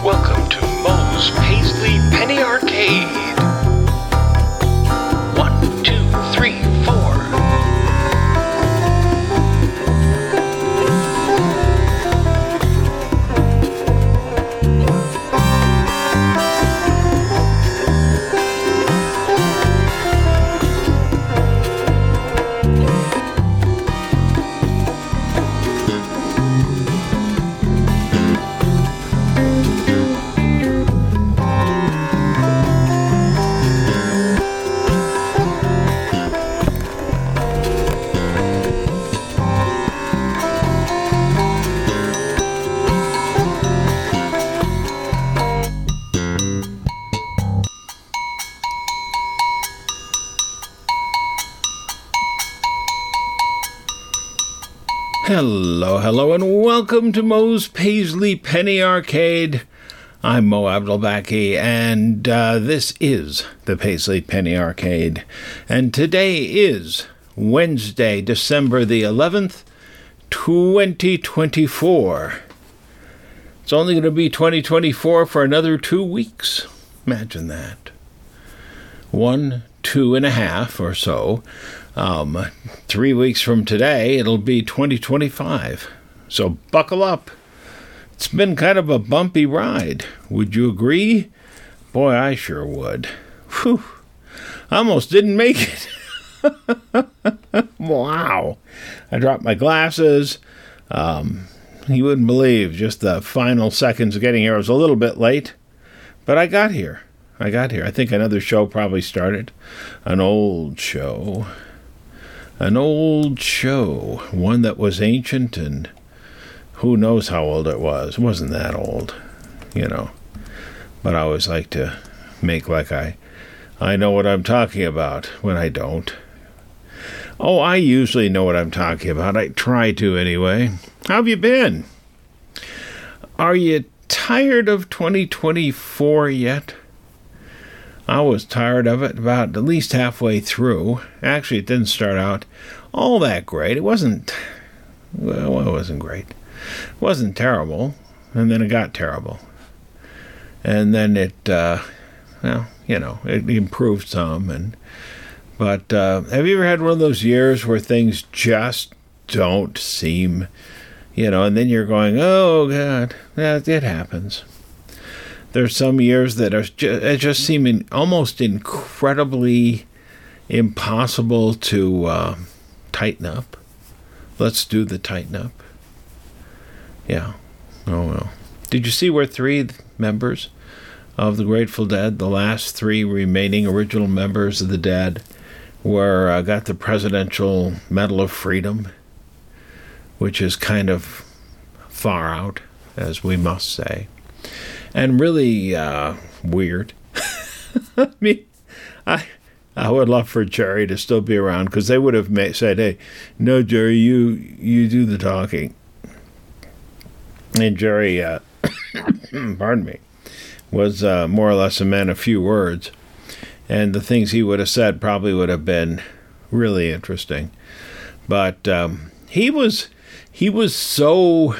Welcome to Moe's Paisley Penny Arcade. 1, 2, 3, 4. Hello, and welcome to Moe's Paisley Penny Arcade. I'm Mo Abdelbaki, and this is the Paisley Penny Arcade. And today is Wednesday, December the 11th, 2024. It's only going to be 2024 for another 2 weeks. Imagine that. 1, 2.5 or so. 3 weeks from today, it'll be 2025. So buckle up. It's been kind of a bumpy ride. Would you agree? Boy, I sure would. Whew. I almost didn't make it. Wow. I dropped my glasses. You wouldn't believe just the final seconds of getting here. I was a little bit late, but I got here. I think another show probably started. An old show, one that was ancient, and who knows how old it was. It wasn't that old, But I always like to make like I know what I'm talking about when I don't. Oh, I usually know what I'm talking about. I try to anyway. How have you been? Are you tired of 2024 yet? I was tired of it about at least halfway through. Actually, it didn't start out all that great. It wasn't great. It wasn't terrible, and then it got terrible. And then it, it improved some. But have you ever had one of those years where things just don't seem, and then you're going, oh, God, it happens. There's some years that are just seeming almost incredibly impossible to tighten up. Let's do the tighten up. Yeah. Oh, well. Did you see where 3 members of the Grateful Dead, the last 3 remaining original members of the Dead, got the Presidential Medal of Freedom, which is kind of far out, as we must say. And really weird. I mean, I would love for Jerry to still be around, because they would have said, hey, no, Jerry, you do the talking. And Jerry, pardon me, was more or less a man of few words. And the things he would have said probably would have been really interesting. But he was so...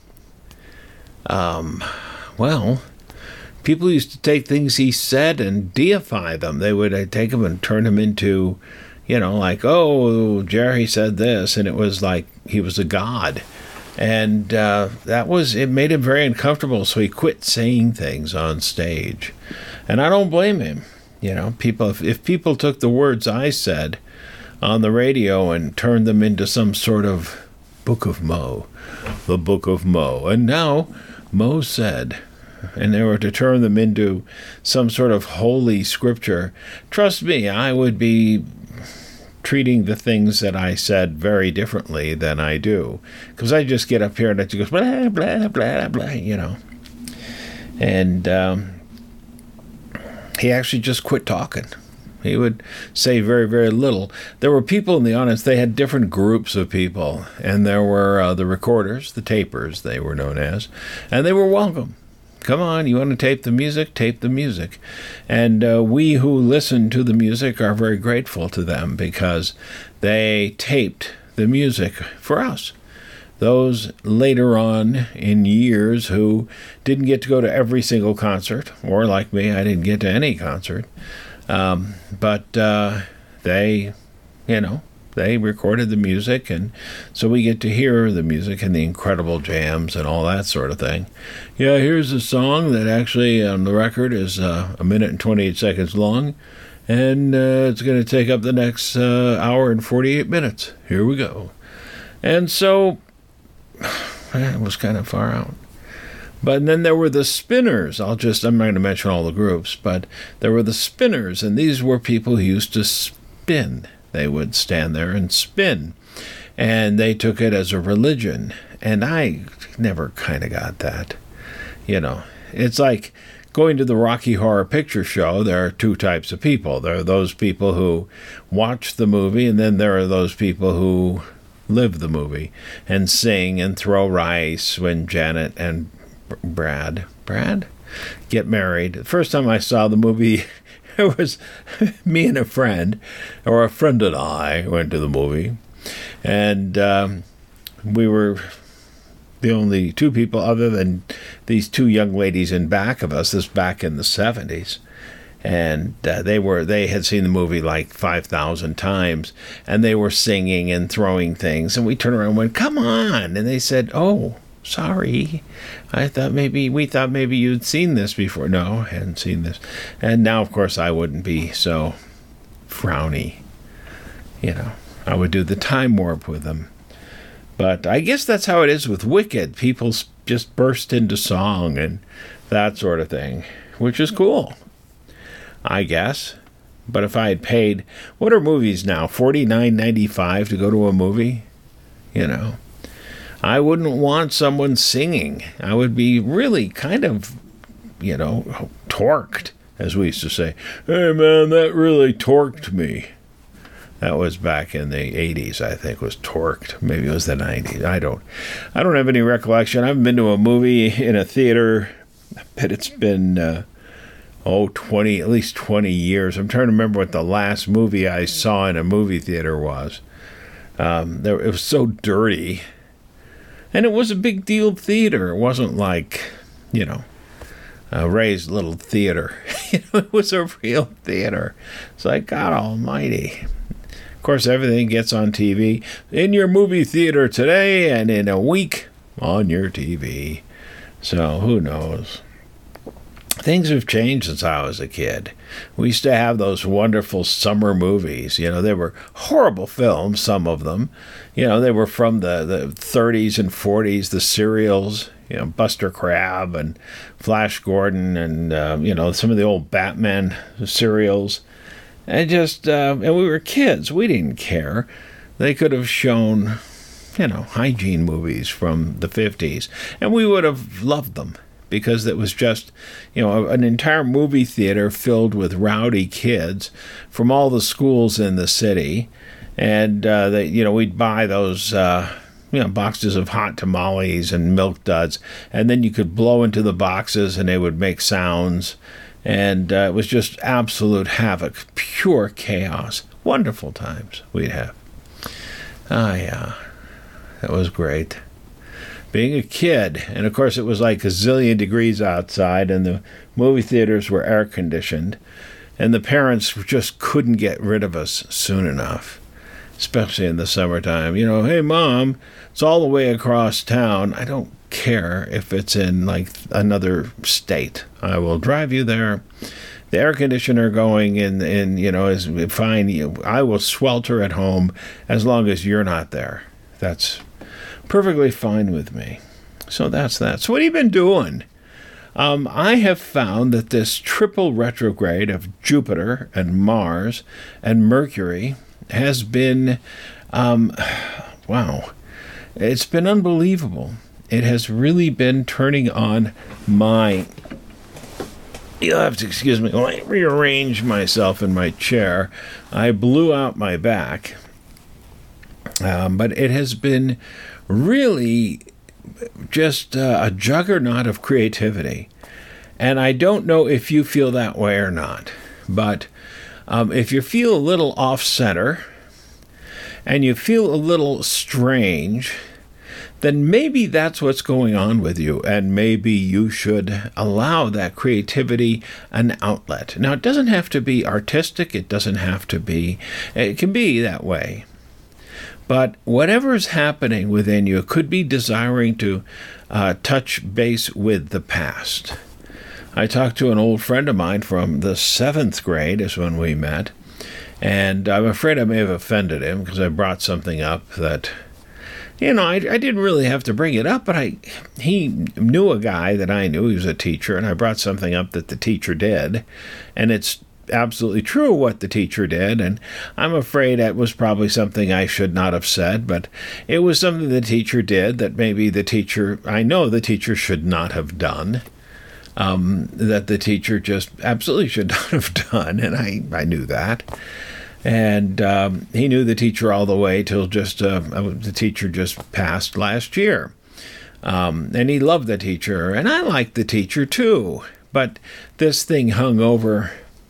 people used to take things he said and deify them. They would take them and turn them into, oh, Jerry said this, and it was like he was a god. And it made him very uncomfortable, so he quit saying things on stage. And I don't blame him. If people took the words I said on the radio and turned them into some sort of Book of Mo, the Book of Mo, and now Mo said, and they were to turn them into some sort of holy scripture, trust me, I would be treating the things that I said very differently than I do. Because I just get up here and it just goes, blah, blah, blah, blah, And he actually just quit talking. He would say very, very little. There were people in the audience. They had different groups of people. And there were the recorders, the tapers, they were known as. And they were welcome. Come on, you want to tape the music? Tape the music. And we who listen to the music are very grateful to them, because they taped the music for us. those later on in years who didn't get to go to every single concert, or like me, I didn't get to any concert. But they, they recorded the music, and so we get to hear the music and the incredible jams and all that sort of thing. Yeah, here's a song that actually on the record is a minute and 28 seconds long, and it's going to take up the next hour and 48 minutes. Here we go. And so it was kind of far out. But then there were the Spinners. I'm not going to mention all the groups, but there were the Spinners, and these were people who used to spin. They would stand there and spin, and they took it as a religion, and I never kind of got that. It's like going to the Rocky Horror Picture Show. There are two types of people. There are those people who watch the movie, and then there are those people who live the movie and sing and throw rice when Janet and Brad get married. The first time I saw the movie, it was me and a friend and I went to the movie, and we were the only two people other than these two young ladies in back of us. This back in the 70s. And they had seen the movie like 5,000 times, and they were singing and throwing things. And we turned around and went, "Come on!" And they said, "Oh, sorry. We thought maybe you'd seen this before." No, I hadn't seen this. And now, of course, I wouldn't be so frowny. I would do the time warp with them. But I guess that's how it is with Wicked. People just burst into song and that sort of thing, which is cool, I guess. But if I had paid, what are movies now, $49.95 to go to a movie? I wouldn't want someone singing. I would be really kind of, torqued, as we used to say. "Hey man, that really torqued me." That was back in the 80s, I think, was torqued. Maybe it was the 90s. I don't have any recollection. I haven't been to a movie in a theater, but it's been at least 20 years. I'm trying to remember what the last movie I saw in a movie theater was. It was so dirty. And it was a big deal theater. It wasn't like, Ray's little theater. It was a real theater. It's like, God almighty. Of course, everything gets on TV. In your movie theater today, and in a week on your TV. So, who knows? Things have changed since I was a kid. We used to have those wonderful summer movies. They were horrible films, some of them. They were from the 30s and 40s, the serials, Buster Crabbe and Flash Gordon and, some of the old Batman serials. And and we were kids. We didn't care. They could have shown, hygiene movies from the 50s, and we would have loved them. Because it was just, an entire movie theater filled with rowdy kids from all the schools in the city. And, we'd buy those, boxes of hot tamales and milk duds. And then you could blow into the boxes and they would make sounds. And it was just absolute havoc, pure chaos. Wonderful times we'd have. Yeah, that was great. Being a kid, and of course it was like a zillion degrees outside, and the movie theaters were air-conditioned, and the parents just couldn't get rid of us soon enough, especially in the summertime. "Hey, Mom, it's all the way across town. I don't care if it's in, like, another state. I will drive you there. The air conditioner going in is fine. I will swelter at home as long as you're not there. That's perfectly fine with me." So that's that. So what have you been doing? I have found that this triple retrograde of Jupiter and Mars and Mercury has been, wow, it's been unbelievable. It has really been turning on my... You'll have to excuse me while I rearrange myself in my chair. I blew out my back. But it has been really just a juggernaut of creativity. And I don't know if you feel that way or not. But if you feel a little off-center and you feel a little strange, then maybe that's what's going on with you, and maybe you should allow that creativity an outlet. Now, it doesn't have to be artistic. It doesn't have to be, it can be that way. But whatever is happening within you could be desiring to touch base with the past. I talked to an old friend of mine from the 7th grade is when we met, and I'm afraid I may have offended him because I brought something up that, I didn't really have to bring it up, but he knew a guy that I knew. He was a teacher, and I brought something up that the teacher did, and it's absolutely true what the teacher did, and I'm afraid that was probably something I should not have said, but it was something the teacher did that maybe I know the teacher should not have done, that the teacher just absolutely should not have done, and I knew that. And he knew the teacher all the way till the teacher just passed last year. And he loved the teacher, and I liked the teacher too, but this thing hung over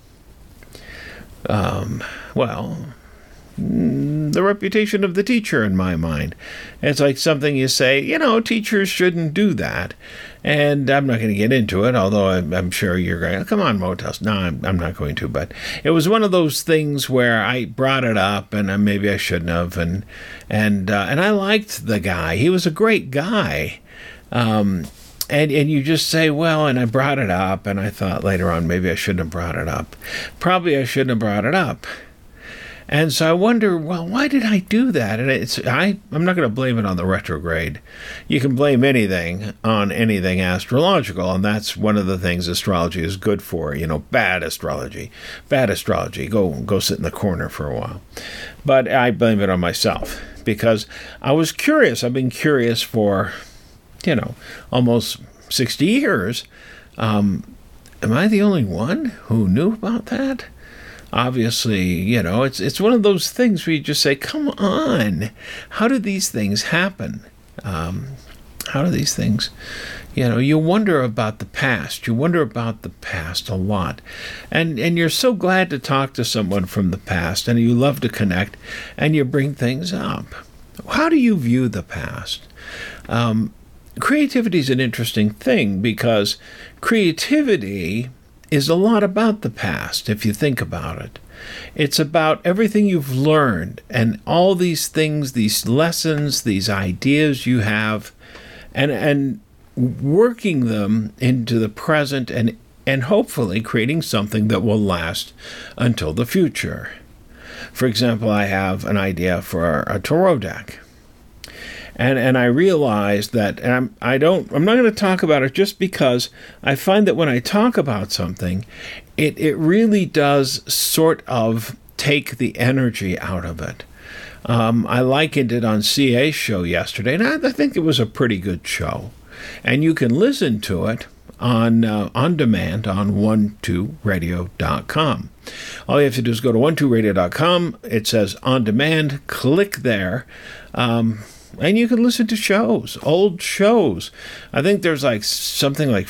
the reputation of the teacher in my mind. It's like something you say, teachers shouldn't do that. And I'm not going to get into it, although I'm sure you're going, come on, Motos. No, I'm not going to. But it was one of those things where I brought it up, and maybe I shouldn't have. And I liked the guy. He was a great guy. And you just say, well, and I brought it up, and I thought later on maybe I shouldn't have brought it up. Probably I shouldn't have brought it up. And so I wonder, well, why did I do that? And I'm not going to blame it on the retrograde. You can blame anything on anything astrological, and that's one of the things astrology is good for. Bad astrology. Go sit in the corner for a while. But I blame it on myself because I was curious. I've been curious for almost 60 years. Am I the only one who knew about that? Obviously, it's one of those things where you just say, come on, how do these things happen? How do these things, you wonder about the past. You wonder about the past a lot. And you're so glad to talk to someone from the past, and you love to connect, and you bring things up. How do you view the past? Creativity is an interesting thing because creativity is a lot about the past, if you think about it. It's about everything you've learned and all these things, these lessons, these ideas you have, and working them into the present and hopefully creating something that will last until the future. For example, I have an idea for a tarot deck. And I realized that, and I'm not going to talk about it just because I find that when I talk about something, it really does sort of take the energy out of it. I likened it on CA's show yesterday, and I think it was a pretty good show. And you can listen to it on demand on 12radio.com. All you have to do is go to 12radio.com. It says on demand. Click there. And you can listen to shows, old shows. I think there's something like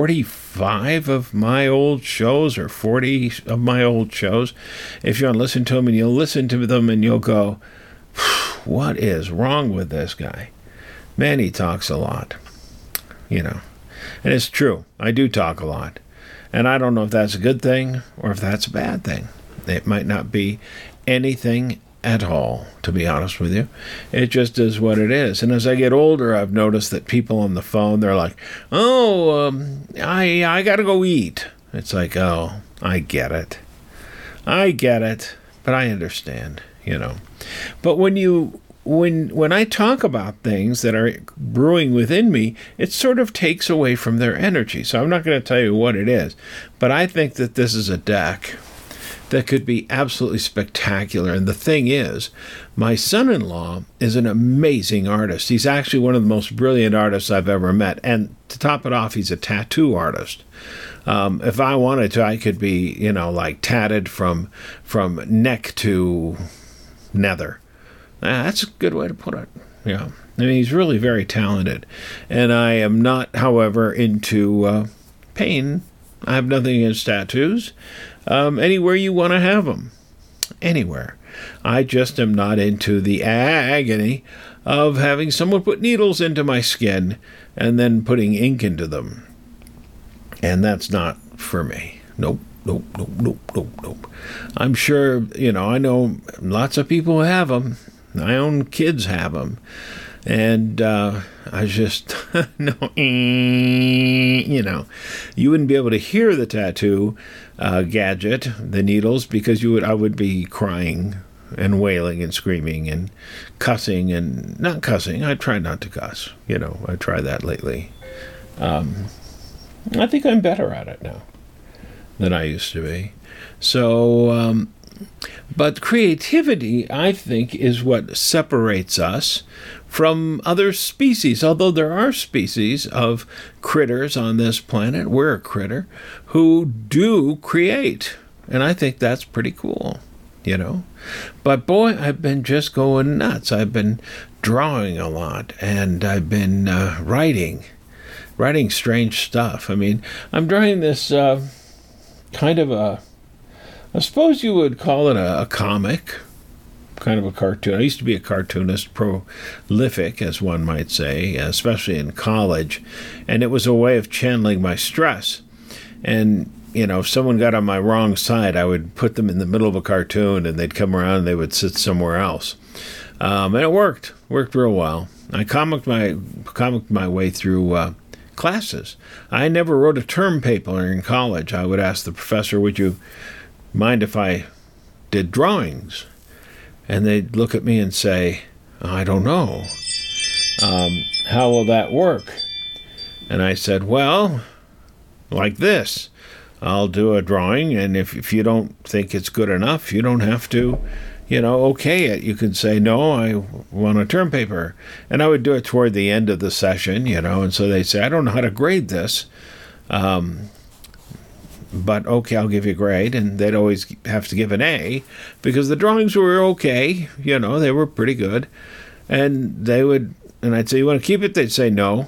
45 of my old shows or 40 of my old shows. If you want to listen to them, and you'll listen to them and you'll go, what is wrong with this guy? Man, he talks a lot, And it's true. I do talk a lot. And I don't know if that's a good thing or if that's a bad thing. It might not be anything at all, to be honest with you. It just is what it is. And as I get older, I've noticed that people on the phone, they're like, I gotta go eat. It's like, oh, I get it, but I understand, But when I talk about things that are brewing within me, it sort of takes away from their energy. So I'm not going to tell you what it is, but I think that this is a deck that could be absolutely spectacular. And the thing is, my son-in-law is an amazing artist. He's actually one of the most brilliant artists I've ever met. And to top it off, he's a tattoo artist. If I wanted to, I could be, tatted from neck to nether. That's a good way to put it. Yeah. I mean, he's really very talented. And I am not, however, into pain. I have nothing against tattoos. Anywhere you want to have them. Anywhere. I just am not into the agony of having someone put needles into my skin and then putting ink into them. And that's not for me. Nope. I'm sure, I know lots of people have them. My own kids have them. And I just, no, you wouldn't be able to hear the tattoo gadget, the needles, because I would be crying and wailing and screaming and cussing and not cussing. I try not to cuss. I try that lately. I think I'm better at it now than I used to be. So, but creativity, I think, is what separates us from other species. Although there are species of critters on this planet, we're a critter, who do create. And I think that's pretty cool, But boy, I've been just going nuts. I've been drawing a lot, and I've been writing strange stuff. I mean, I'm drawing this kind of I suppose you would call it a comic, kind of a cartoon. I used to be a cartoonist, prolific, as one might say, especially in college, and it was a way of channeling my stress. And, if someone got on my wrong side, I would put them in the middle of a cartoon, and they'd come around and they would sit somewhere else. And it worked real well. I comicked my way through classes. I never wrote a term paper in college. I would ask the professor, would you mind if I did drawings? And they'd look at me and say, I don't know. How will that work? And I said, well, like this. I'll do a drawing, and if you don't think it's good enough, you don't have to, okay it. You can say, no, I want a term paper. And I would do it toward the end of the session, and so they'd say, I don't know how to grade this, but okay, I'll give you a grade. And they'd always have to give an A, because the drawings were okay, they were pretty good. And I'd say, you want to keep it? They'd say, no.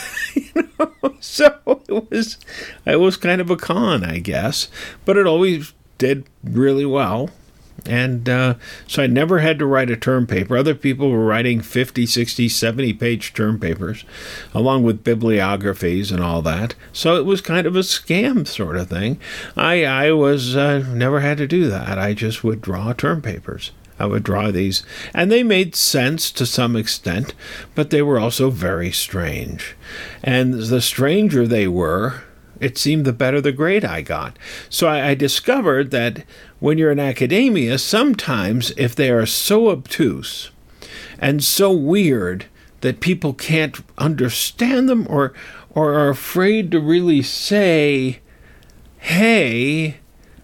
So it was kind of a con, I guess, but it always did really well. And so I never had to write a term paper. Other people were writing 50, 60, 70-page term papers, along with bibliographies and all that. So it was kind of a scam sort of thing. I was never had to do that. I just would draw term papers. I would draw these, and they made sense to some extent, but they were also very strange. And the stranger they were, it seemed the better the grade I got. So I discovered that when you're in academia, sometimes if they are so obtuse and so weird that people can't understand them or are afraid to really say, hey,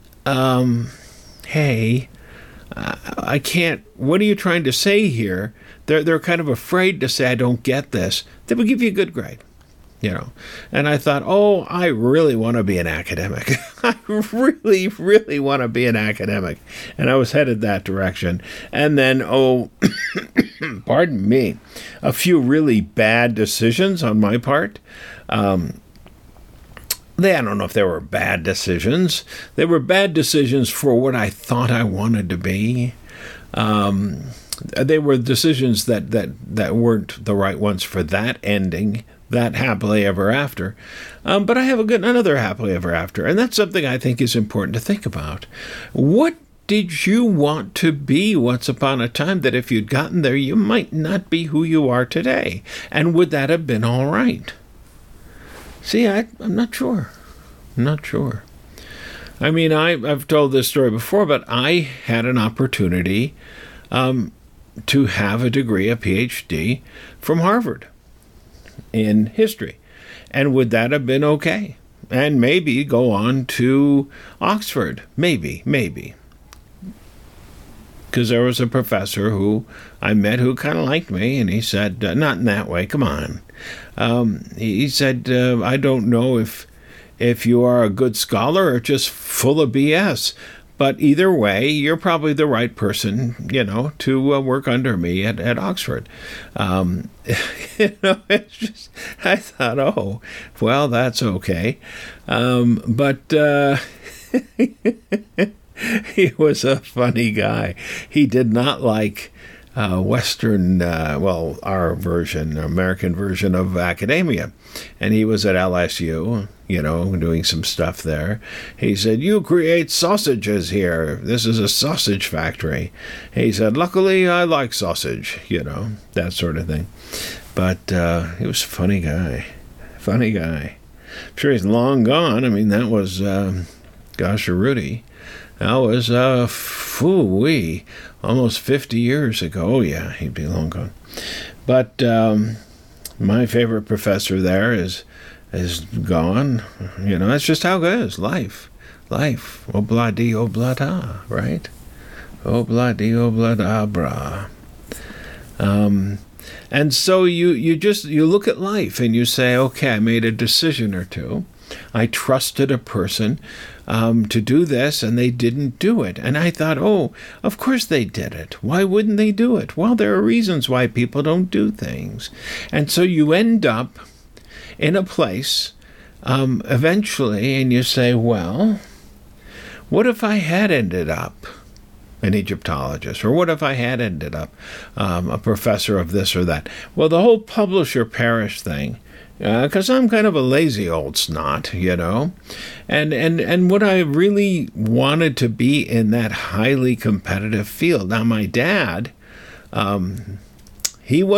I can't, what are you trying to say here? They're kind of afraid to say, I don't get this. They will give you a good grade, And I thought, I really want to be an academic. I really, really want to be an academic. And I was headed that direction. And then, pardon me, a few really bad decisions on my part. I don't know if they were bad decisions. They were bad decisions for what I thought I wanted to be. They were decisions that weren't the right ones for that ending, that happily ever after. But I have another happily ever after, and that's something I think is important to think about. What did you want to be once upon a time that if you'd gotten there, you might not be who you are today? And would that have been all right? See, I'm not sure. I'm not sure. I mean, I've told this story before, but I had an opportunity to have a degree, a PhD, from Harvard in history. And would that have been okay? And maybe go on to Oxford. Maybe. Because there was a professor who I met who kind of liked me, and he said, not in that way, come on. He said, I don't know if you are a good scholar or just full of BS, but either way, you're probably the right person, to work under me at Oxford. It's just, I thought, well, that's okay. But he was a funny guy. He did not like our version, American version of academia. And he was at LSU, doing some stuff there. He said, "You create sausages here. This is a sausage factory." He said, "Luckily, I like sausage," that sort of thing. But he was a funny guy. Funny guy. I'm sure he's long gone. I mean, that was, Rudy. That was, almost 50 years ago. Oh, yeah, he'd be long gone. But my favorite professor there is gone. That's just how it is. Life. Obla-di, obla-da, right? Obla-di, obla-da, brah. And so you look at life and you say, okay, I made a decision or two. I trusted a person to do this, and they didn't do it. And I thought, oh, of course they did it. Why wouldn't they do it? Well, there are reasons why people don't do things. And so you end up in a place eventually, and you say, well, what if I had ended up an Egyptologist? Or what if I had ended up a professor of this or that? Well, the whole publisher perish thing, because I'm kind of a lazy old snot, and what I really wanted to be in that highly competitive field. Now, my dad, he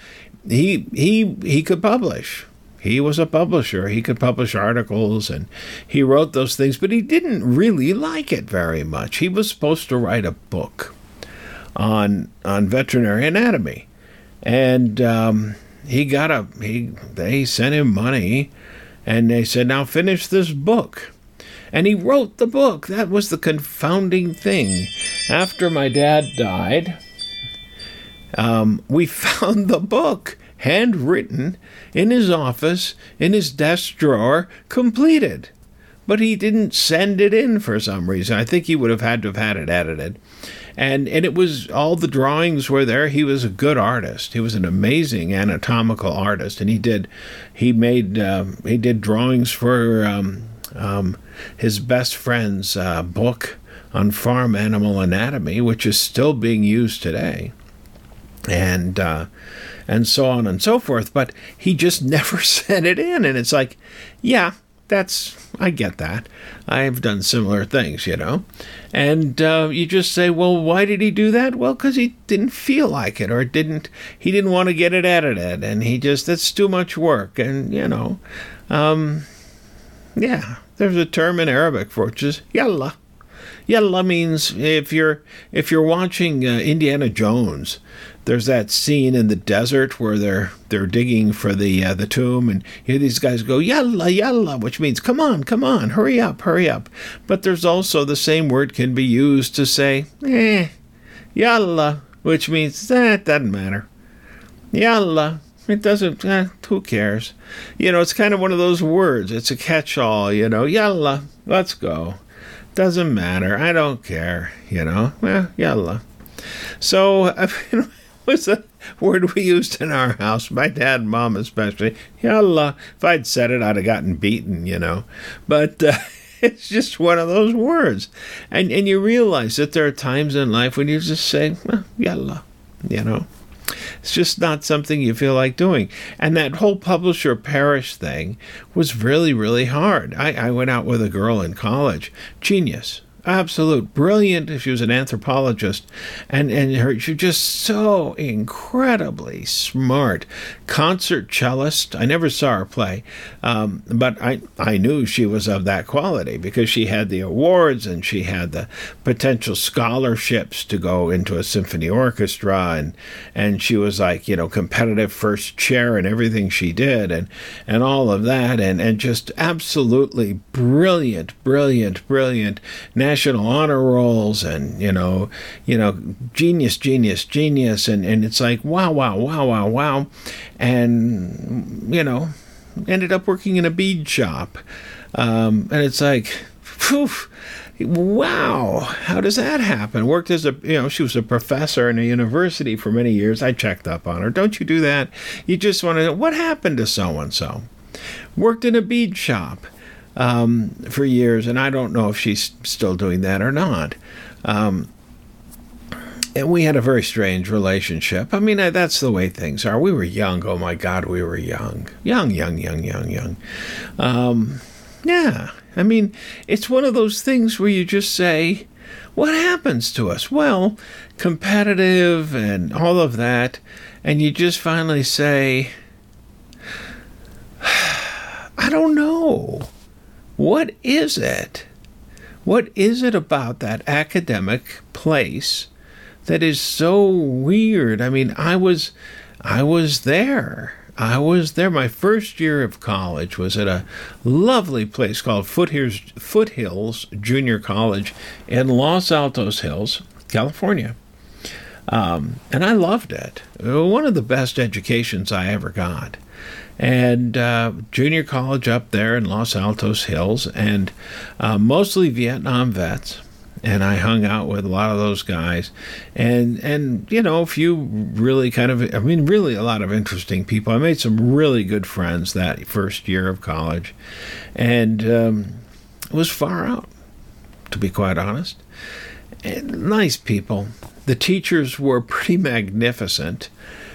could publish. He was a publisher. He could publish articles, and he wrote those things, but he didn't really like it very much. He was supposed to write a book on veterinary anatomy, and they sent him money, and they said, "Now finish this book." And he wrote the book. That was the confounding thing. After my dad died, we found the book, handwritten, in his office, in his desk drawer, completed. But he didn't send it in for some reason. I think he would have had to have had it edited. And it was, all the drawings were there. He was a good artist. He was an amazing anatomical artist. And he did drawings for his best friend's book on farm animal anatomy, which is still being used today. And so on and so forth, but he just never sent it in. And it's like, yeah, I get that. I've done similar things, And you just say, well, why did he do that? Well, because he didn't feel like it, or he didn't want to get it edited, and that's too much work. And, there's a term in Arabic for it, which is yalla. Yalla means if you're watching Indiana Jones, there's that scene in the desert where they're digging for the tomb, and you hear these guys go yalla yalla, which means come on, hurry up. But there's also the same word can be used to say yalla, which means it doesn't matter. Yalla, it doesn't. Who cares? It's kind of one of those words. It's a catch-all. Yalla, let's go. Doesn't matter. I don't care. Well, yalla. So, it was a word we used in our house, my dad and mom especially. Yalla. If I'd said it, I'd have gotten beaten, But it's just one of those words. And you realize that there are times in life when you just say, well, yalla, It's just not something you feel like doing. And that whole publisher perish thing was really, really hard. I went out with a girl in college. Genius. Absolute. Brilliant. She was an anthropologist. And she was just so incredibly smart. Concert cellist. I never saw her play. But I knew she was of that quality because she had the awards and she had the potential scholarships to go into a symphony orchestra. And she was like, competitive first chair in everything she did and all of that. And just absolutely brilliant. National honor rolls and, genius. And it's like, wow. And, ended up working in a bead shop. And it's like, phew, wow, how does that happen? Worked as she was a professor in a university for many years. I checked up on her. Don't you do that? You just want to know, what happened to so-and-so? Worked in a bead shop. For years, and I don't know if she's still doing that or not. And we had a very strange relationship. I mean, that's the way things are. We were young. Oh, my God, we were young. Young. Yeah. I mean, it's one of those things where you just say, what happens to us? Well, competitive and all of that. And you just finally say, I don't know. What is it? What is it about that academic place that is so weird? I mean, I was there. My first year of college was at a lovely place called Foothills Junior College in Los Altos Hills, California. And I loved it. One of the best educations I ever got. And junior college up there in Los Altos Hills, and mostly Vietnam vets. And I hung out with a lot of those guys, and you know, a few really really a lot of interesting people. I made some really good friends that first year of college, and it was far out, to be quite honest. And nice people. The teachers were pretty magnificent.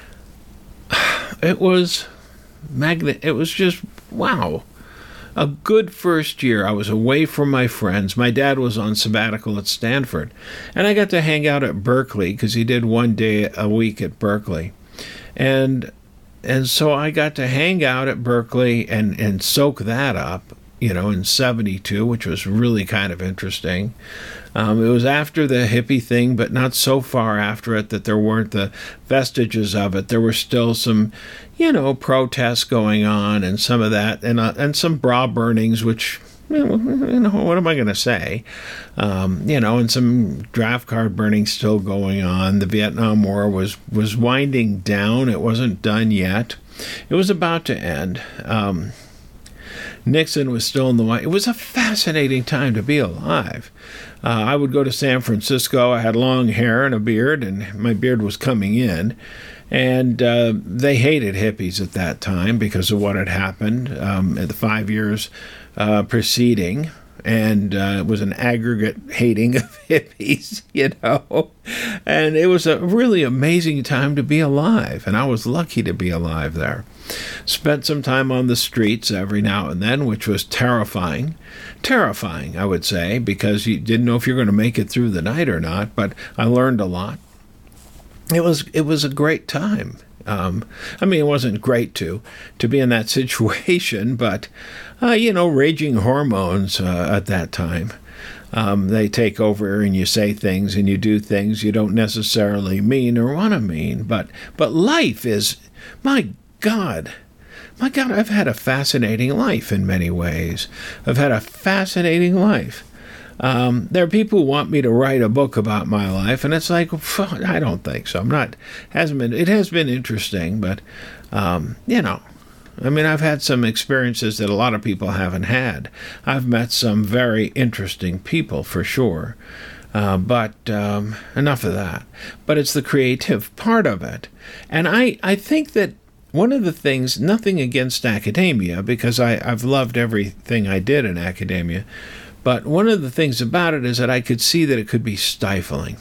It was just wow. A good first year. I was away from my friends. My dad was on sabbatical at Stanford, and I got to hang out at Berkeley because he did one day a week at Berkeley, and so I got to hang out at Berkeley and soak that up, you know, in '72, which was really kind of interesting. It was after the hippie thing, but not so far after it that there weren't the vestiges of it. There were still some, you know, protests going on and some of that, and some bra burnings, which, you know, what am I going to say? You know, and some draft card burning still going on. The Vietnam War was winding down. It wasn't done yet. It was about to end. Nixon was still in the White. It was a fascinating time to be alive. I would go to San Francisco. I had long hair and a beard, and my beard was coming in. And they hated hippies at that time because of what had happened in the 5 years preceding. And it was an aggregate hating of hippies, you know. And it was a really amazing time to be alive. And I was lucky to be alive there. Spent some time on the streets every now and then, which was terrifying. Terrifying, I would say, because you didn't know if you're going to make it through the night or not. But I learned a lot. It was a great time. I mean, it wasn't great to be in that situation, but, you know, raging hormones at that time. They take over and you say things and you do things you don't necessarily mean or want to mean. But life is, my God, I've had a fascinating life in many ways. I've had a fascinating life. There are people who want me to write a book about my life, and it's like, I don't think so. It has been interesting, but, you know, I mean, I've had some experiences that a lot of people haven't had. I've met some very interesting people, for sure, but enough of that. But it's the creative part of it. And I think that one of the things, nothing against academia, because I've loved everything I did in academia, but one of the things about it is that I could see that it could be stifling.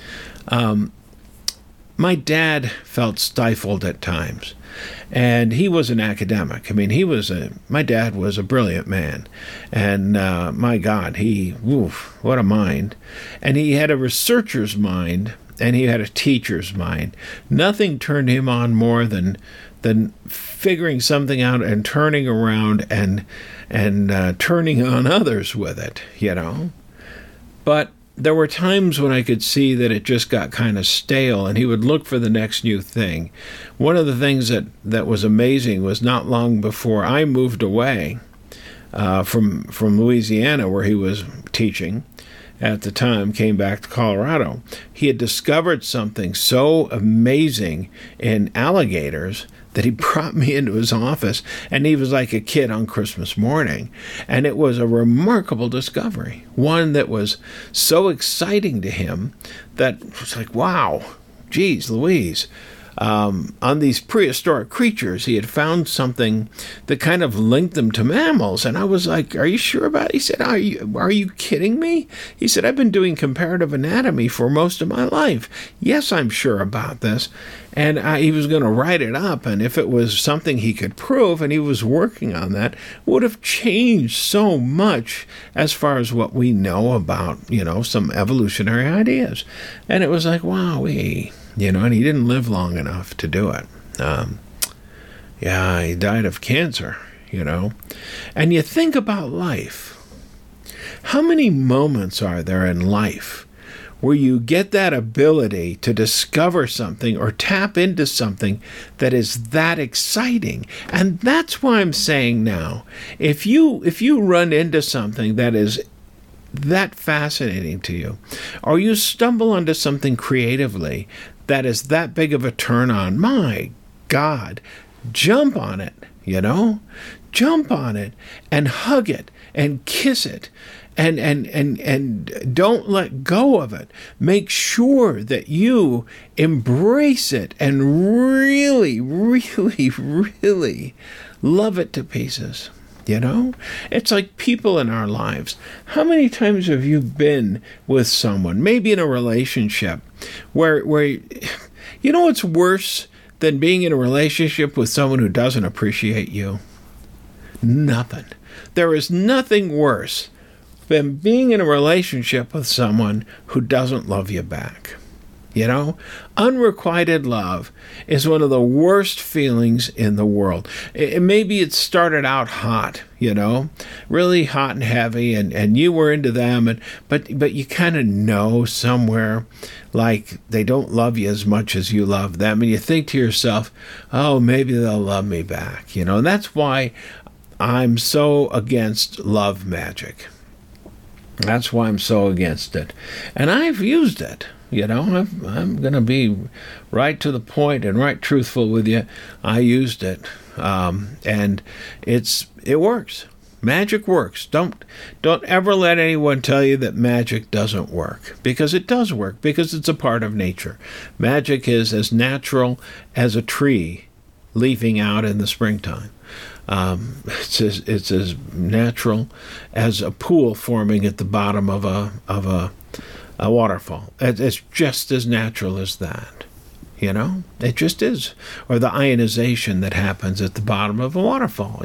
My dad felt stifled at times, and he was an academic. I mean, my dad was a brilliant man, and my God, what a mind. And he had a researcher's mind, and he had a teacher's mind. Nothing turned him on more than figuring something out and turning around and turning on others with it, you know. But there were times when I could see that it just got kind of stale, and he would look for the next new thing. One of the things that was amazing was not long before I moved away from Louisiana, where he was teaching at the time, came back to Colorado. He had discovered something so amazing in alligators that he brought me into his office, and he was like a kid on Christmas morning. And it was a remarkable discovery, one that was so exciting to him that it was like, wow, geez Louise, on these prehistoric creatures. He had found something that kind of linked them to mammals. And I was like, are you sure about it? He said, are you kidding me? He said, I've been doing comparative anatomy for most of my life. Yes, I'm sure about this. And he was going to write it up. And if it was something he could prove, and he was working on that, would have changed so much as far as what we know about, some evolutionary ideas. And it was like, wowee. And he didn't live long enough to do it. He died of cancer, And you think about life. How many moments are there in life where you get that ability to discover something or tap into something that is that exciting? And that's why I'm saying now, if you run into something that is that fascinating to you, or you stumble onto something creatively that is that big of a turn on, my God, jump on it, jump on it and hug it and kiss it and don't let go of it. Make sure that you embrace it and really, really, really love it to pieces. It's like people in our lives. How many times have you been with someone, maybe in a relationship, where what's worse than being in a relationship with someone who doesn't appreciate you? Nothing. There is nothing worse than being in a relationship with someone who doesn't love you back. Unrequited love is one of the worst feelings in the world. Maybe it started out hot, really hot and heavy, and you were into them, but you kind of know somewhere like they don't love you as much as you love them, and you think to yourself, oh, maybe they'll love me back, and that's why I'm so against love magic. That's why I'm so against it. And I've used it. I'm going to be right to the point and right truthful with you. I used it. And it works. Magic works. Don't ever let anyone tell you that magic doesn't work, because it does work, because it's a part of nature. Magic is as natural as a tree leafing out in the springtime. It's as natural as a pool forming at the bottom of a waterfall. It's just as natural as that. It just is. Or the ionization that happens at the bottom of a waterfall.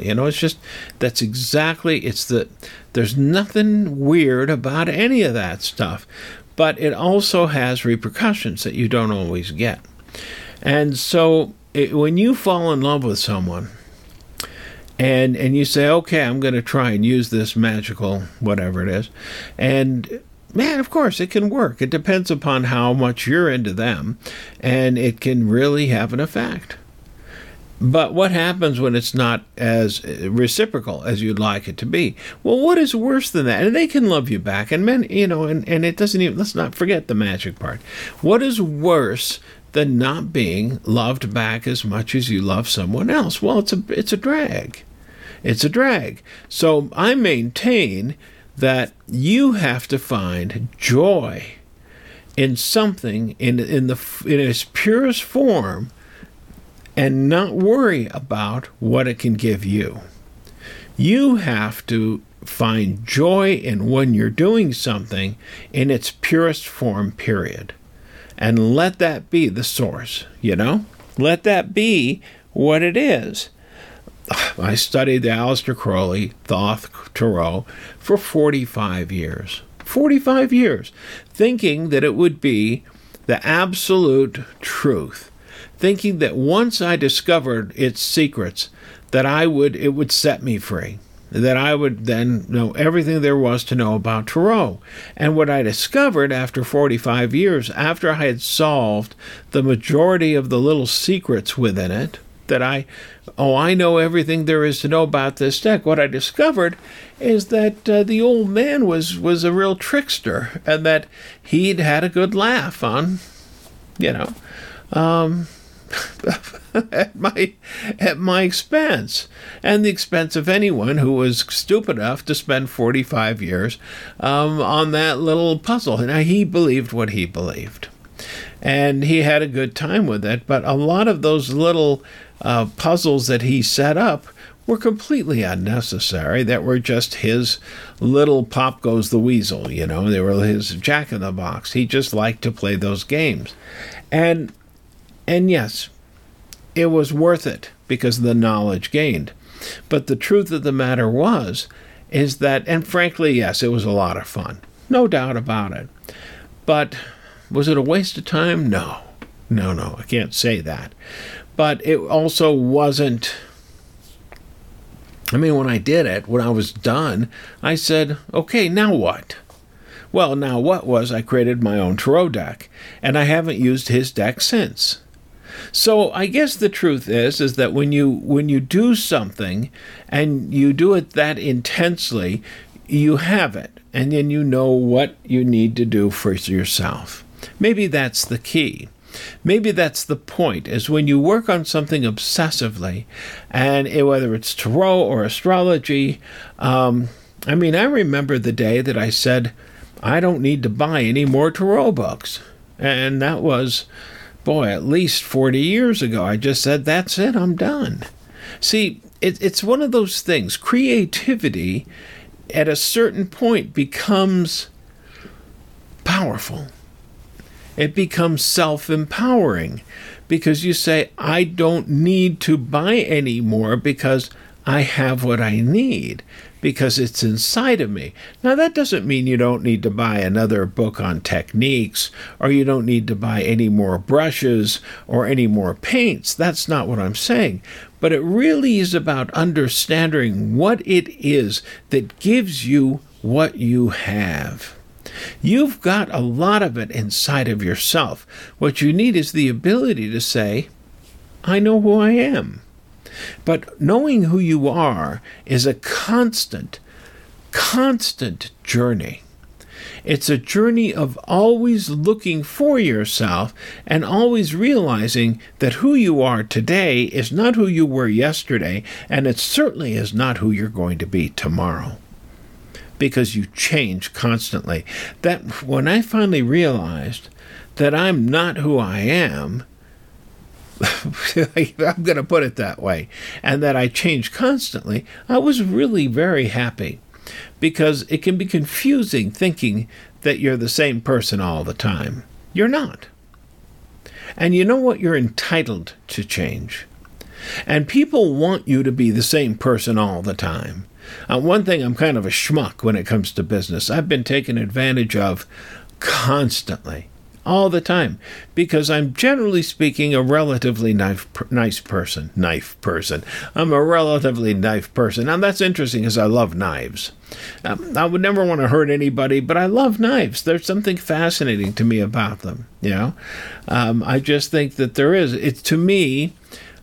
There's nothing weird about any of that stuff. But it also has repercussions that you don't always get. And so when you fall in love with someone, and you say, okay, I'm going to try and use this magical whatever it is, and man, of course, it can work. It depends upon how much you're into them, and it can really have an effect. But what happens when it's not as reciprocal as you'd like it to be? Well, what is worse than that? And they can love you back, and men, and it doesn't even, let's not forget the magic part. What is worse than not being loved back as much as you love someone else? Well, it's a drag. It's a drag. So I maintain that you have to find joy in something in its purest form, and not worry about what it can give you. You have to find joy in when you're doing something in its purest form, period. And let that be the source, Let that be what it is. I studied the Aleister Crowley, Thoth Tarot for 45 years. 45 years. Thinking that it would be the absolute truth. Thinking that once I discovered its secrets, that it would set me free. That I would then know everything there was to know about Tarot. And what I discovered after 45 years, after I had solved the majority of the little secrets within it, that I know everything there is to know about this deck. What I discovered is that the old man was a real trickster, and that he'd had a good laugh on, at my expense, and the expense of anyone who was stupid enough to spend 45 years on that little puzzle. And he believed what he believed. And he had a good time with it. But a lot of those little puzzles that he set up were completely unnecessary, that were just his little Pop Goes the Weasel, They were his Jack-in-the-Box. He just liked to play those games. And yes, it was worth it because of the knowledge gained. But the truth of the matter is that, and frankly, yes, it was a lot of fun. No doubt about it. But was it a waste of time? No, I can't say that. But it also wasn't. I mean, when I did it, when I was done, I said, okay, now what? Well, now what was I created my own tarot deck, and I haven't used his deck since. So I guess the truth is that when you do something and you do it that intensely, you have it, and then you know what you need to do for yourself. Maybe that's the key. Maybe that's the point, is when you work on something obsessively, and whether it's tarot or astrology, I remember the day that I said, I don't need to buy any more tarot books. And that was, at least 40 years ago. I just said, that's it, I'm done. See, it's one of those things. Creativity, at a certain point, becomes powerful. It becomes self-empowering because you say, I don't need to buy any more because I have what I need, because it's inside of me. Now, that doesn't mean you don't need to buy another book on techniques, or you don't need to buy any more brushes or any more paints. That's not what I'm saying. But it really is about understanding what it is that gives you what you have. You've got a lot of it inside of yourself. What you need is the ability to say, I know who I am. But knowing who you are is a constant journey. It's a journey of always looking for yourself and always realizing that who you are today is not who you were yesterday, and it certainly is not who you're going to be tomorrow. Because you change constantly. That when I finally realized that I'm not who I am, I'm going to put it that way, and that I change constantly, I was really very happy. Because it can be confusing thinking that you're the same person all the time. You're not. And you know what? You're entitled to change. And people want you to be the same person all the time. One thing, I'm kind of a schmuck when it comes to business. I've been taken advantage of constantly, all the time, because I'm generally speaking a relatively nice person. I'm a relatively nice person. Now, that's interesting because I love knives. I would never want to hurt anybody, but I love knives. There's something fascinating to me about them, I just think that there is. It's, to me,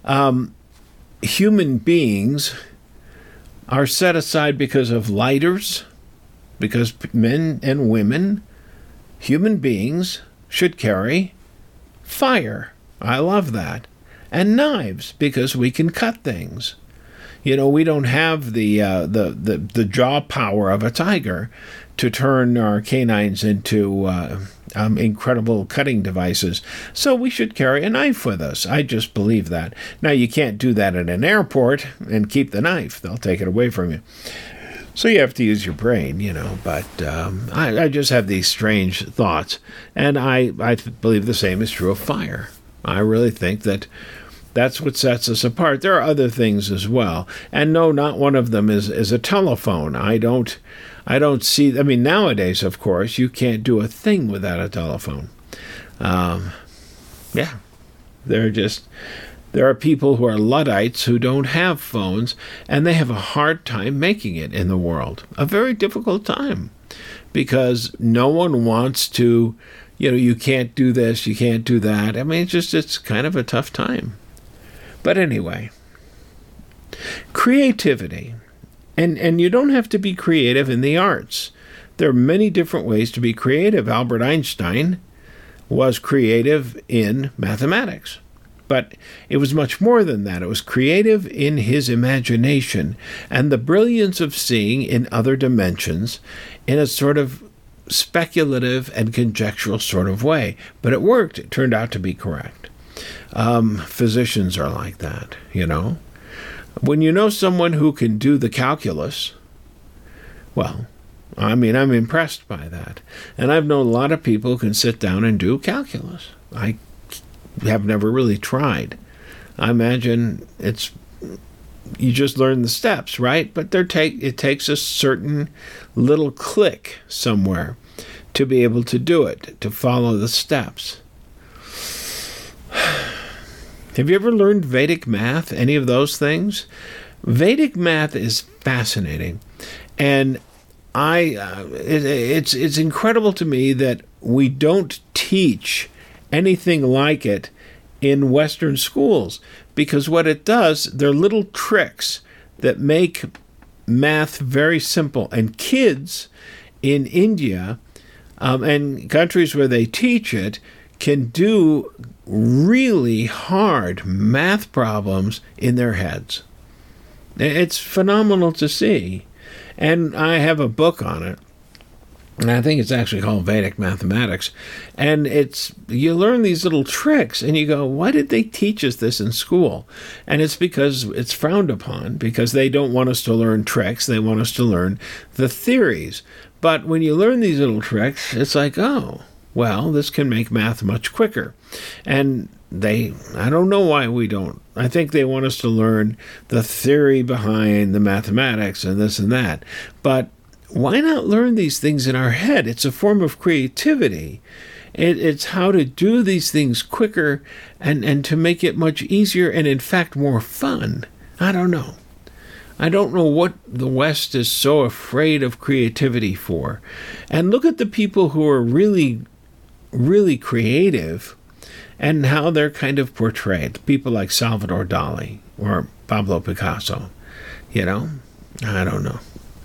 human beings are set aside because of lighters, because men and women, human beings, should carry fire. I love that. And knives, because we can cut things. We don't have the jaw power of a tiger to turn our canines into incredible cutting devices. So we should carry a knife with us. I just believe that. Now, you can't do that at an airport and keep the knife. They'll take it away from you. So you have to use your brain, but I just have these strange thoughts. And I believe the same is true of fire. I really think that that's what sets us apart. There are other things as well. And no, not one of them is a telephone. I don't see, nowadays, of course, you can't do a thing without a telephone. There are people who are Luddites who don't have phones, and they have a hard time making it in the world. A very difficult time, because no one wants to, you can't do this, you can't do that. It's kind of a tough time. But anyway, creativity. And you don't have to be creative in the arts. There are many different ways to be creative. Albert Einstein was creative in mathematics. But it was much more than that. It was creative in his imagination and the brilliance of seeing in other dimensions in a sort of speculative and conjectural sort of way. But it worked. It turned out to be correct. Physicians are like that, When you know someone who can do the calculus, well, I'm impressed by that. And I've known a lot of people who can sit down and do calculus. I have never really tried. I imagine you just learn the steps, right? But it takes a certain little click somewhere to be able to do it, to follow the steps. Have you ever learned Vedic math, any of those things? Vedic math is fascinating. And it's incredible to me that we don't teach anything like it in Western schools, because what it does, they're little tricks that make math very simple. And kids in India and countries where they teach it can do really hard math problems in their heads. It's phenomenal to see. And I have a book on it. And I think it's actually called Vedic Mathematics. And you learn these little tricks and you go, why did they teach us this in school? And it's because it's frowned upon, because they don't want us to learn tricks. They want us to learn the theories. But when you learn these little tricks, it's like, oh, well, this can make math much quicker. And I don't know why we don't. I think they want us to learn the theory behind the mathematics and this and that. But why not learn these things in our head? It's a form of creativity. It's how to do these things quicker and to make it much easier and, in fact, more fun. I don't know. I don't know what the West is so afraid of creativity for. And look at the people who are really, really creative and how they're kind of portrayed. People like Salvador Dali or Pablo Picasso. I don't know.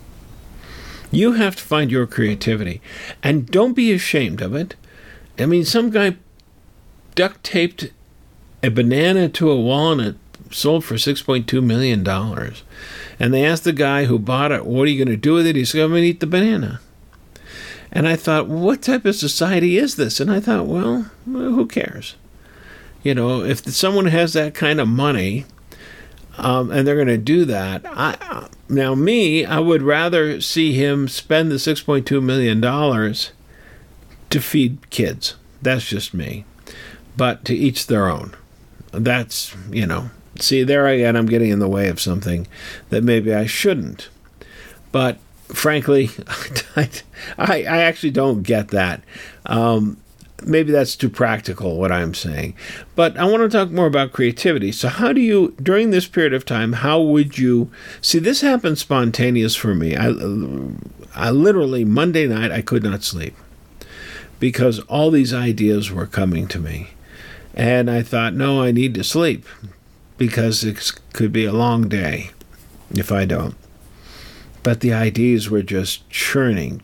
You have to find your creativity. And don't be ashamed of it. I mean, some guy duct taped a banana to a wall and it sold for $6.2 million. And they asked the guy who bought it, what are you going to do with it? He said, I'm going to eat the banana. And I thought, what type of society is this? And I thought, well, who cares? If someone has that kind of money, and they're going to do that, I would rather see him spend the $6.2 million to feed kids. That's just me. But to each their own. That's, see, there again, I'm getting in the way of something that maybe I shouldn't. But frankly, I actually don't get that. Maybe that's too practical, what I'm saying. But I want to talk more about creativity. So how do you, during this period of time, how would you... See, this happened spontaneous for me. I literally, Monday night, I could not sleep because all these ideas were coming to me. And I thought, no, I need to sleep because it could be a long day if I don't. But the ideas were just churning.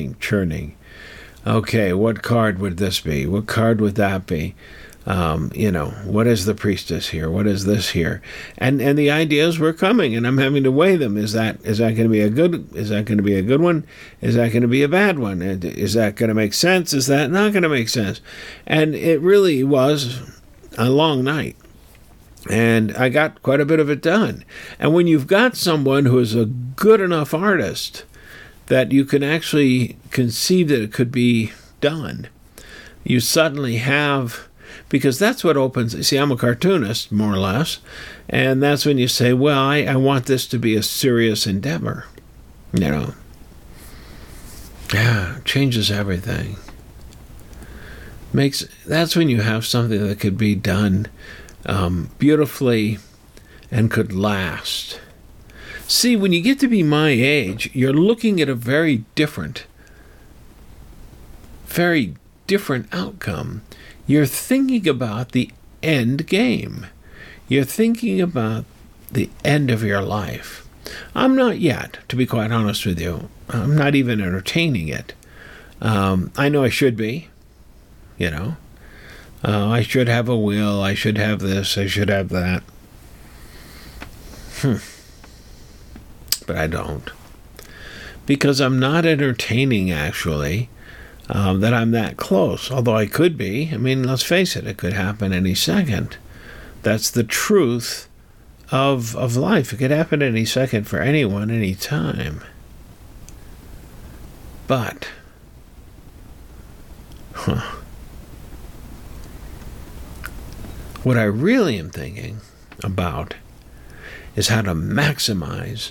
Okay, what card would this be? What card would that be? What is the priestess here? What is this here? And the ideas were coming, and I'm having to weigh them. Is that going to be a good one? Is that going to be a bad one? Is that going to make sense? Is that not going to make sense? And it really was a long night. And I got quite a bit of it done. And when you've got someone who is a good enough artist that you can actually conceive that it could be done, you suddenly have, because that's what opens, see, I'm a cartoonist, more or less, and that's when you say, well, I want this to be a serious endeavor, changes everything. That's when you have something that could be done beautifully and could last. See, when you get to be my age, you're looking at a very different outcome. You're thinking about the end game. You're thinking about the end of your life. I'm not yet, to be quite honest with you. I'm not even entertaining it. I know I should be, I should have a will. I should have this. I should have that. But I don't. Because I'm not entertaining, actually, that I'm that close, although I could be. I mean, let's face it, it could happen any second. That's the truth of life. It could happen any second for anyone, any time. But, what I really am thinking about is how to maximize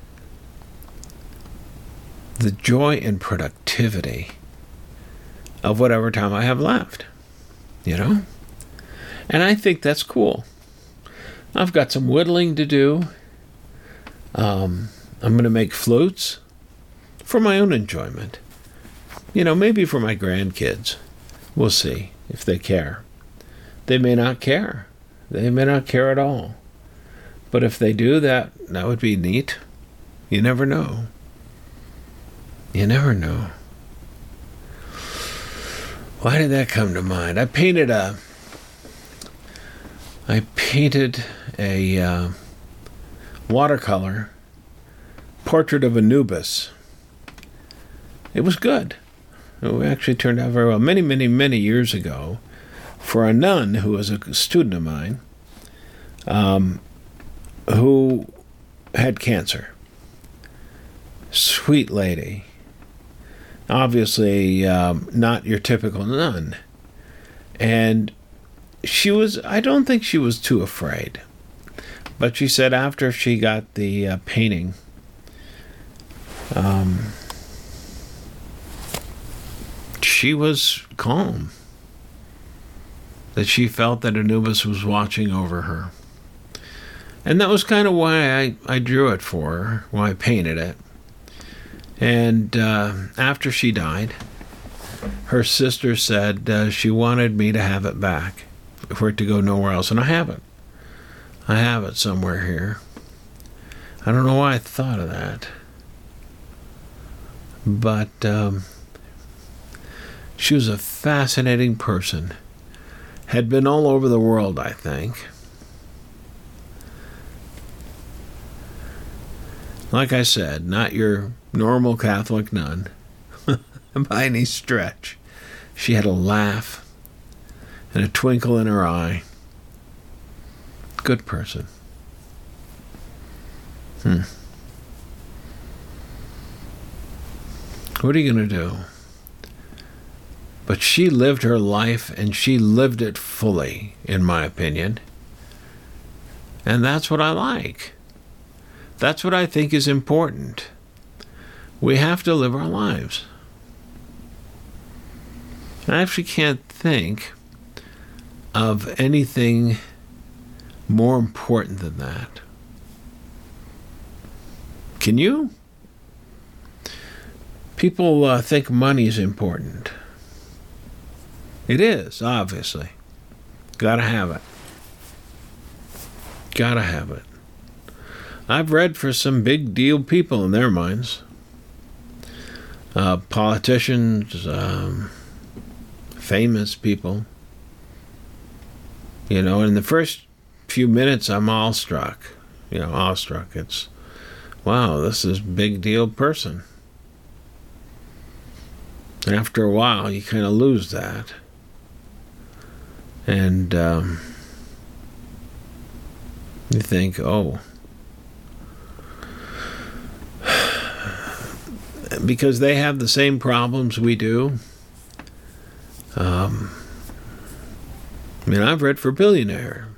the joy and productivity of whatever time I have left, And I think that's cool. I've got some whittling to do. I'm going to make flutes for my own enjoyment. Maybe for my grandkids. We'll see if they care. They may not care. They may not care at all. But if they do, that would be neat. You never know. You never know. Why did that come to mind? I painted a watercolor portrait of Anubis. It was good. It actually turned out very well. Many, many, many years ago, for a nun who was a student of mine, who had cancer. Sweet lady. Obviously, not your typical nun. And I don't think she was too afraid. But she said after she got the painting, she was calm. That she felt that Anubis was watching over her. And that was kind of why I drew it for her, why I painted it. And after she died, her sister said she wanted me to have it back, for it to go nowhere else. And I have it. I have it somewhere here. I don't know why I thought of that. But she was a fascinating person. Had been all over the world, I think. Like I said, not your normal Catholic nun by any stretch. She had a laugh and a twinkle in her eye. Good person. What are you going to do? But she lived her life, and she lived it fully, in my opinion. And that's what I like. That's what I think is important. We have to live our lives. I actually can't think of anything more important than that. Can you? People think money is important. It is, obviously. Gotta have it. Gotta have it. I've read for some big deal people in their minds. Politicians, famous people. In the first few minutes, I'm awestruck. Awestruck. It's, wow, this is a big deal person. And after a while, you kind of lose that. And you think, oh, because they have the same problems we do. I've read for billionaire.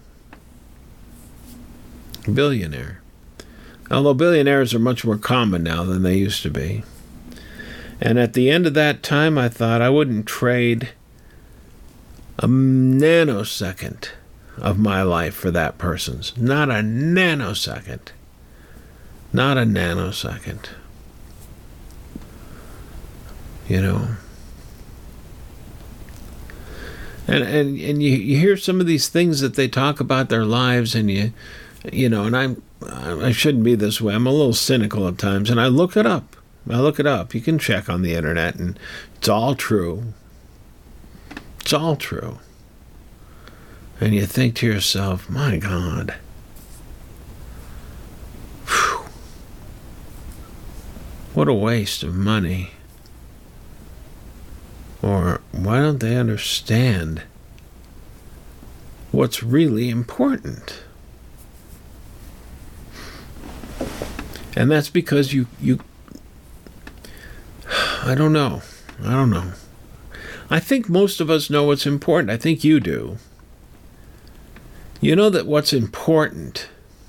Although billionaires are much more common now than they used to be. And at the end of that time, I thought I wouldn't trade a nanosecond of my life for that person's. Not a nanosecond. Not a nanosecond. And you hear some of these things that they talk about their lives, and and I shouldn't be this way. I'm a little cynical at times, and I look it up. You can check on the internet, and it's all true. It's all true. And you think to yourself, my God. Whew. What a waste of money. Or why don't they understand what's really important? And that's because you I don't know. I think most of us know what's important. I think you do. You know that what's important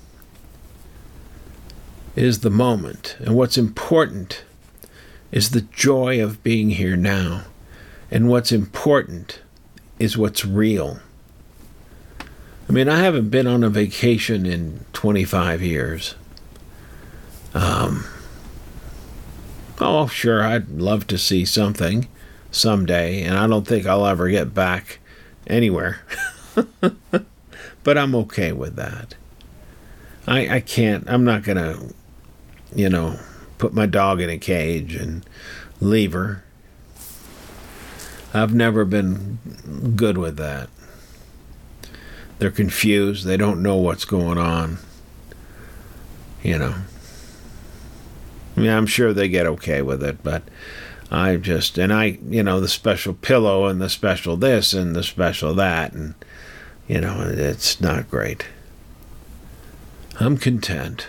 is the moment. And what's important is the joy of being here now. And what's important is what's real. I mean, I haven't been on a vacation in 25 years. Oh, sure, I'd love to see something someday, and I don't think I'll ever get back anywhere. But I'm okay with that. I can't, I'm not going to, put my dog in a cage and leave her. I've never been good with that. They're confused. They don't know what's going on. I mean, I'm sure they get okay with it, but the special pillow and the special this and the special that, and, it's not great. I'm content.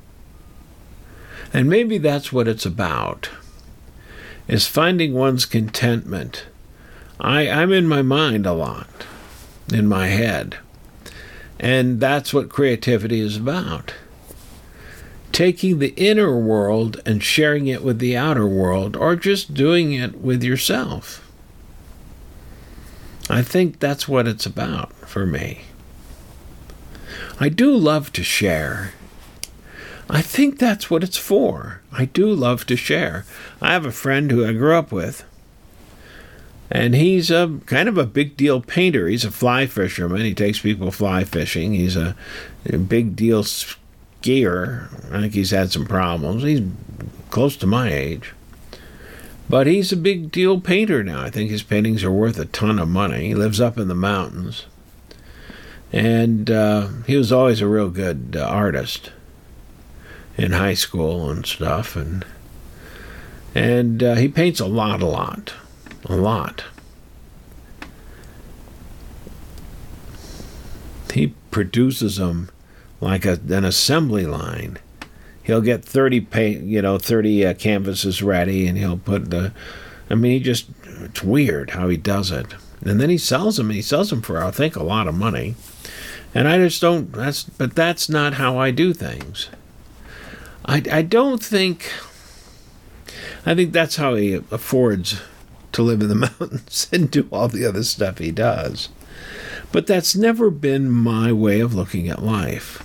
And maybe that's what it's about, is finding one's contentment. I'm in my mind a lot, in my head. And that's what creativity is about. Taking the inner world and sharing it with the outer world, or just doing it with yourself. I think that's what it's about for me. I do love to share. I think that's what it's for. I do love to share. I have a friend who I grew up with, and he's a kind of a big deal painter. He's a fly fisherman. He takes people fly fishing. He's a big deal skier. I think he's had some problems. He's close to my age. But he's a big deal painter now. I think his paintings are worth a ton of money. He lives up in the mountains. And he was always a real good artist in high school and stuff. And he paints a lot. He produces them like an assembly line. He'll get 30 canvases ready, and he'll put it's weird how he does it. And then he sells them, for, I think, a lot of money. And I just don't, but that's not how I do things. I think that's how he affords to live in the mountains and do all the other stuff he does. But that's never been my way of looking at life.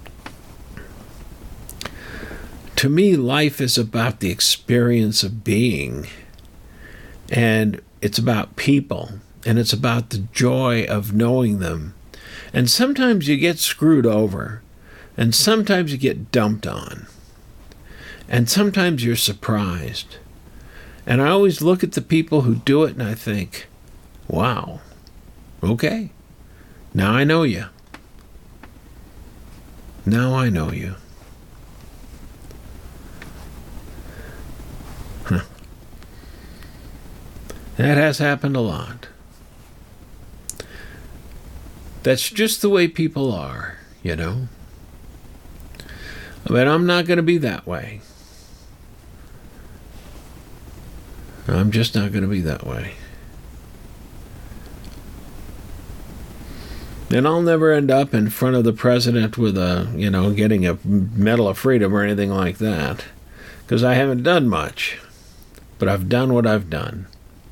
To me, life is about the experience of being. And it's about people. And it's about the joy of knowing them. And sometimes you get screwed over. And sometimes you get dumped on. And sometimes you're surprised. And I always look at the people who do it and I think, wow, okay, now I know you. Now I know you. That has happened a lot. That's just the way people are, But I'm not going to be that way. I'm just not going to be that way. And I'll never end up in front of the president with getting a Medal of Freedom or anything like that. Because I haven't done much. But I've done what I've done.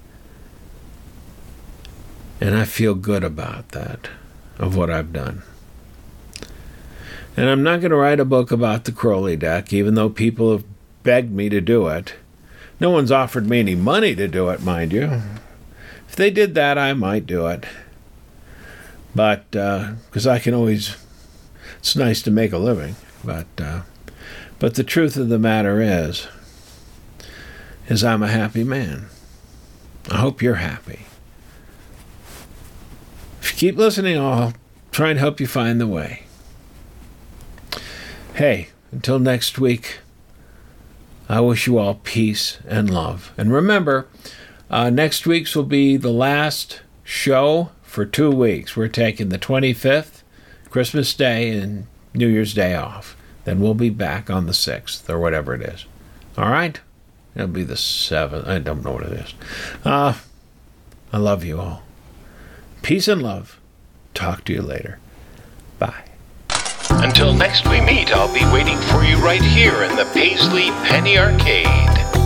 And I feel good about that, of what I've done. And I'm not going to write a book about the Crowley deck, even though people have begged me to do it. No one's offered me any money to do it, mind you. If they did that, I might do it. But, because I can always, it's nice to make a living. But the truth of the matter is I'm a happy man. I hope you're happy. If you keep listening, I'll try and help you find the way. Hey, until next week, I wish you all peace and love. And remember, Next week's will be the last show for 2 weeks. We're taking the 25th, Christmas Day, and New Year's Day off. Then we'll be back on the 6th, or whatever it is. All right? It'll be the 7th. I don't know what it is. I love you all. Peace and love. Talk to you later. Bye. Until next we meet, I'll be waiting for you right here in the Paisley Penny Arcade.